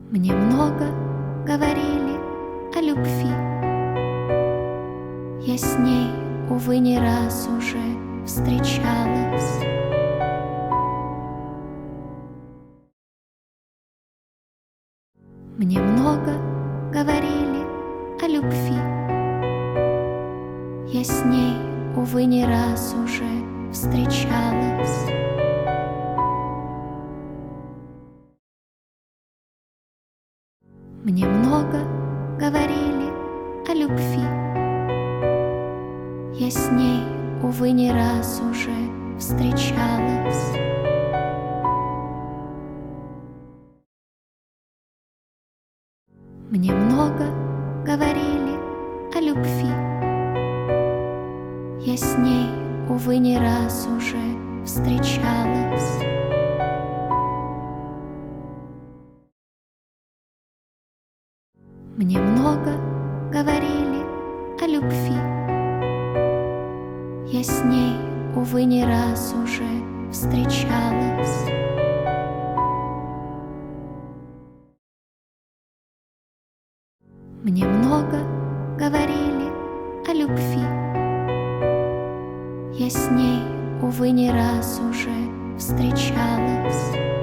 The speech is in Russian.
Мне много говорили о любви. Я с ней, увы, не раз уже встречалась. Мне много говорили о любви. Я с ней, увы, не раз уже встречалась. Мне много говорили о любви. Я с ней, увы, не раз уже встречалась. Мне много говорили о любви. Я с ней, увы, не раз уже встречалась. Мне много говорили о любви. Я с ней, увы, не раз уже встречалась. Мне много говорили о любви. Я с ней, увы, не раз уже встречалась.